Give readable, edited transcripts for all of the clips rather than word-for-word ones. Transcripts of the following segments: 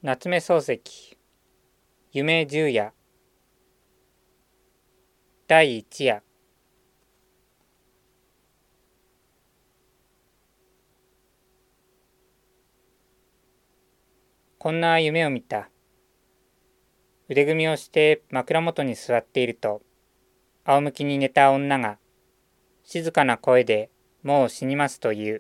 夏目漱石、夢十夜、第一夜。こんな夢を見た。腕組みをして枕元に座っていると、仰向きに寝た女が、静かな声でもう死にますと言う。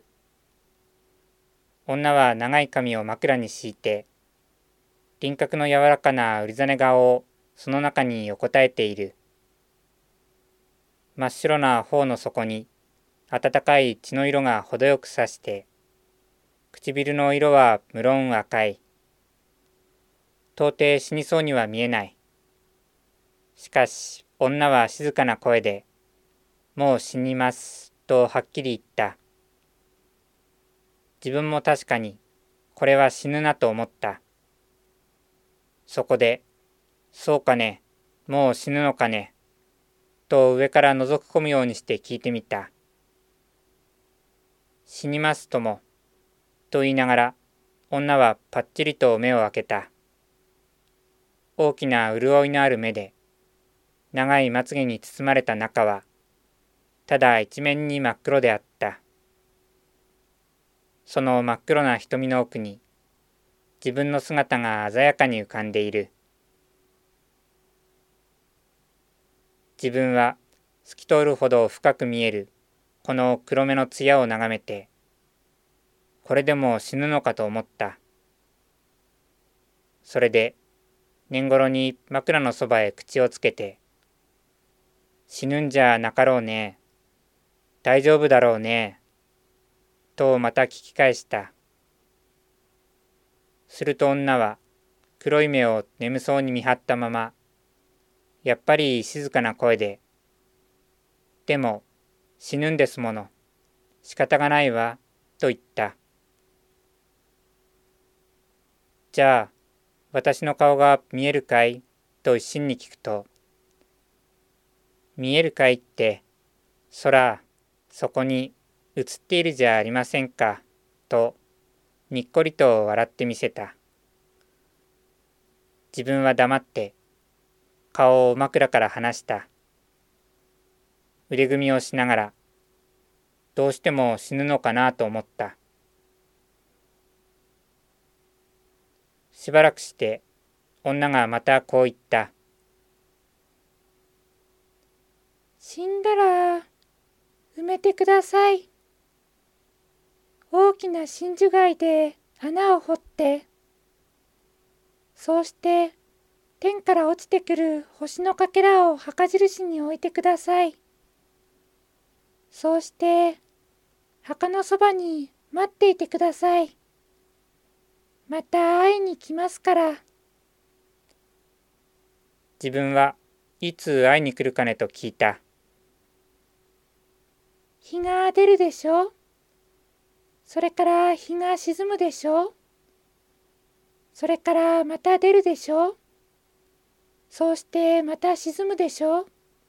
女は長い髪を枕に敷いて、輪郭の柔らかなうりざね顔をその中に横たえている。真っ白な頬の底に暖かい血の色が程よくさして、唇の色は無論赤い。到底死にそうには見えない。しかし女は静かな声で、もう死にますとはっきり言った。自分も確かにこれは死ぬなと思った。そこで、そうかね、もう死ぬのかね、と上から覗き込むようにして聞いてみた。死にますとも、と言いながら、女はぱっちりと目を開けた。大きな潤いのある目で、長いまつげに包まれた中は、ただ一面に真っ黒であった。その真っ黒な瞳の奥に、自分の姿が鮮やかに浮かんでいる。自分は透き通るほど深く見えるこの黒目の艶を眺めて、これでも死ぬのかと思った。それで年頃に枕のそばへ口をつけて、死ぬんじゃなかろうね、大丈夫だろうね、とまた聞き返した。すると女は黒い目を眠そうに見張ったまま、やっぱり静かな声で、でも死ぬんですもの、仕方がないわ、と言った。じゃあ、私の顔が見えるかいと一心に聞くと、見えるかいって、空、そこに映っているじゃありませんか、とにっこりと笑ってみせた。自分は黙って顔を枕から離した。腕組みをしながら、どうしても死ぬのかなと思った。しばらくして女がまたこう言った。 死んだら埋めてください。大きな真珠貝で穴を掘って、そうして天から落ちてくる星のかけらを墓印に置いてください。そうして墓のそばに待っていてください。また会いに来ますから。 自分はいつ会いに来るかねと聞いた。 日が出るでしょう。それから日が沈むでしょう。それからまた出るでしょう。そうしてまた沈むでしょう。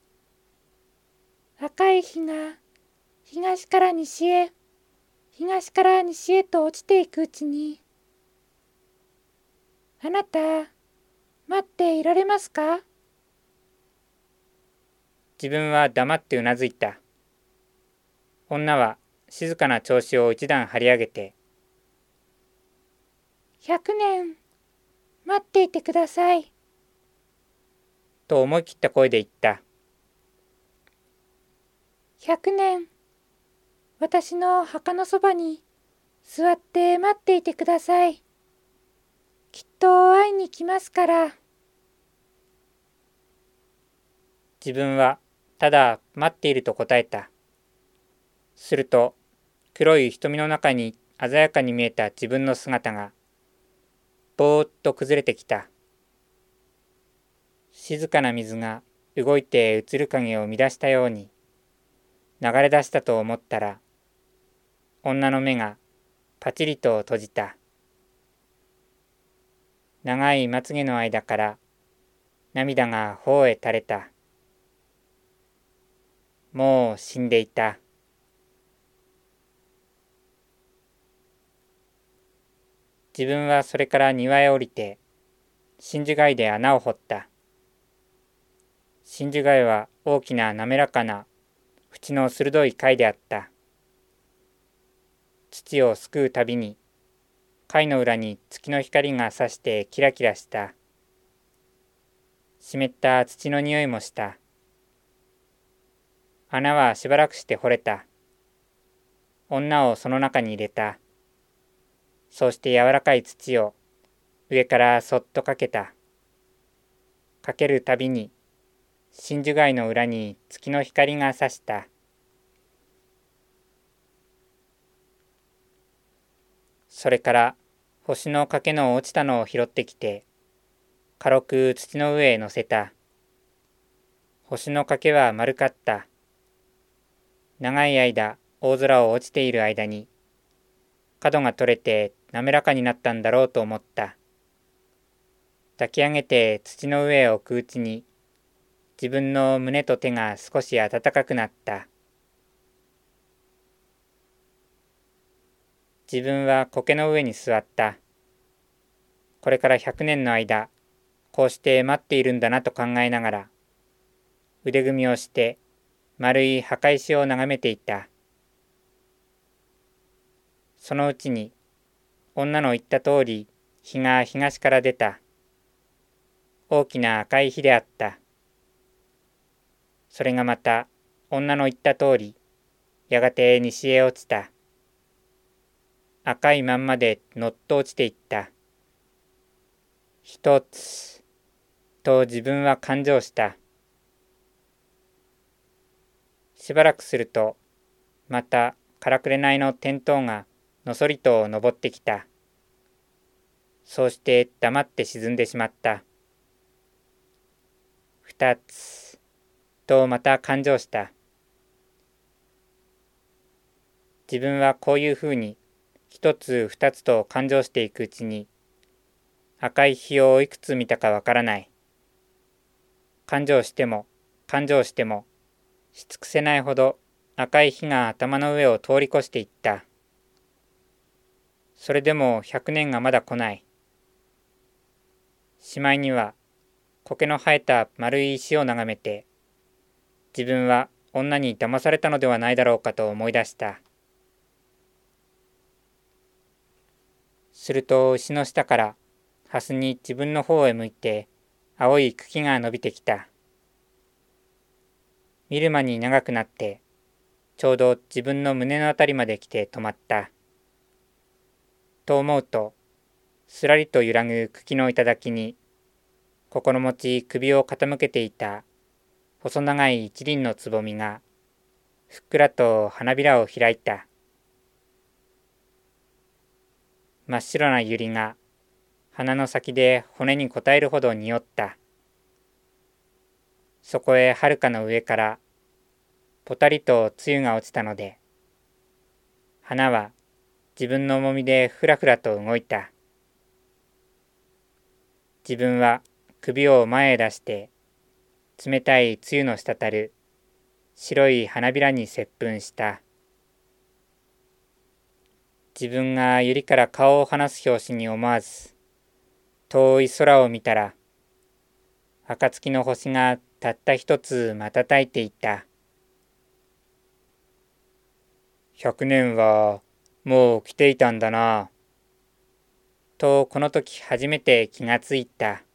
赤い日が東から西へ、東から西へと落ちていくうちに、あなた、待っていられますか？ 自分は黙ってうなずいた。女は静かな調子を一段張り上げて、 100年待っていてください。 と思い切った声で言った。 100年、私の墓のそばに座って待っていてください。きっと会いに来ますから。 自分はただ待っていると答えた。すると黒い瞳の中に鮮やかに見えた自分の姿がぼーっと崩れてきた。静かな水が動いて映る影を乱したように流れ出したと思ったら、女の目がパチリと閉じた。長いまつげの間から涙が頬へ垂れた。もう死んでいた。 自分はそれから庭へ降りて、真珠貝で穴を掘った。真珠貝は大きな滑らかな縁の鋭い貝であった。土をすくうたびに、貝の裏に月の光が差してキラキラした。湿った土の匂いもした。穴はしばらくして掘れた。女をその中に入れた。そうして柔らかい土を上からそっとかけた。かけるたびに真珠貝の裏に月の光が差した。それから星のかけの落ちたのを拾ってきて、軽く土の上へ乗せた。星のかけは丸かった。長い間大空を落ちている間に角が取れて滑らかになったんだろうと思った。抱き上げて土の上へ置くうちに自分の胸と手が少し暖かくなった。自分は苔の上に座った。これから100年の間、こうして待っているんだなと考えながら、腕組みをして丸い墓石を眺めていた。そのうちに、女の言った通り、日が東から出た。大きな赤い火であった。それがまた、女の言った通り、やがて西へ落ちた。赤いまんまでのっと落ちていった。一つ、と自分は感情した。しばらくすると、またからくれないの天灯がのそりと登ってきた。そうして黙って沈んでしまった。二つ、とまた感情した。自分はこういうふうに、一つ二つと感情していくうちに、赤い火をいくつ見たかわからない。感情しても、感情しても、し尽くせないほど赤い火が頭の上を通り越していった。それでも100年がまだ来ない。しまいには、苔の生えた丸い石を眺めて、自分は女に騙されたのではないだろうかと思い出した。すると石の下からハスに自分の方へ向いて青い茎が伸びてきた。見る間に長くなってちょうど自分の胸のあたりまで来て止まった。と思うとすらりと揺らぐ茎の頂に心持ち首を傾けていた細長い一輪のつぼみがふっくらと花びらを開いた。真っ白な百合が鼻の先で骨に応えるほど匂った。そこへはるかの上からぽたりと露が落ちたので、花は自分の重みでふらふらと動いた。自分は首を前へ出して冷たい露の滴る白い花びらに接吻した。自分が百合から顔を離す拍子に思わず、遠い空を見たら、暁の星がたった一つ瞬いていた。100年はもう来ていたんだな。とこの時初めて気がついた。